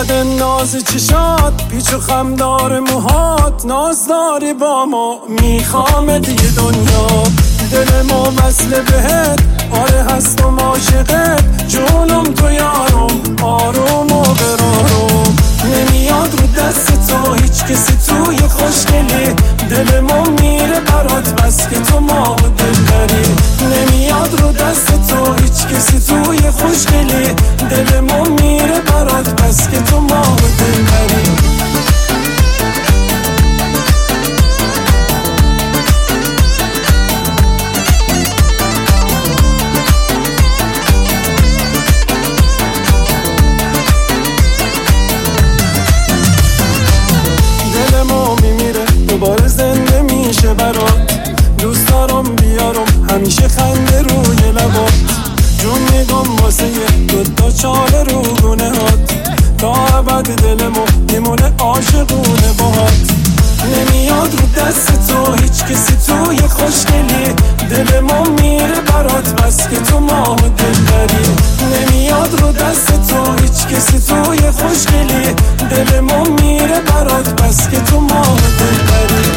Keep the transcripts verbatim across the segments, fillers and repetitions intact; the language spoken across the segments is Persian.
اومده ناز چشات، پیچ و خمدار موهات، ناز داری با ما میخوام دیگه دنیا. دل ما وصله بهت، آره هستم عاشقت، جونم تو یارم، آروم و قرارم. نمیاد رو دست تو هیچ کسی توی خوشگلی، دل ما میره برات بس که تو ما دل داری. نمیاد رو دست تو هیچ کسی توی خوشگلی، دل ما میره برات بس که تو ما دل داری. دوباره زنده میشه برات، دوست دارم بیارم همیشه خنده روی لبات. جون میگم واسه دو تا چاله رو گونه هات، تا ابد دلمو میمونه عاشقونه باهات. نمیاد رو دست تو هیچ کسی توی خوشگلی، دل ما میره برات بس که تو ما دل داری. نمیاد رو دست تو هیچ کسی توی خوشگلی، دل ما میره برات بس که تو ما دل داری.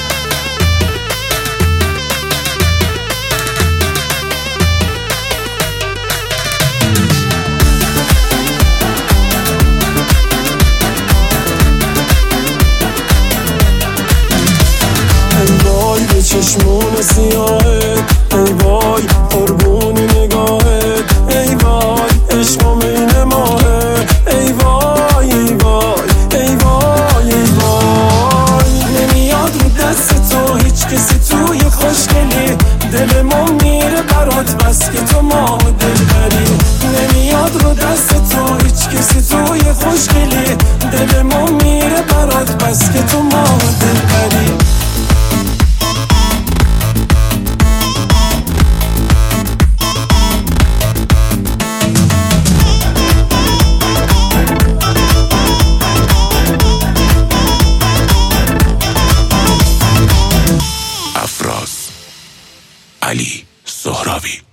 به چشمون سیاهت، ای وای قربون نگاهت، ای وای عشقم این ماهه، ای وای ای وای ای وای ای وای. نمیاد رو دست تو هیچ کسی توی خوشگلی، دل ما میره برات بس که تو ما دل داری. نمیاد رو دست تو هیچ کسی توی خوشگلی، دل ما میره برات بس که تو ما دل داری. علی سهراوی.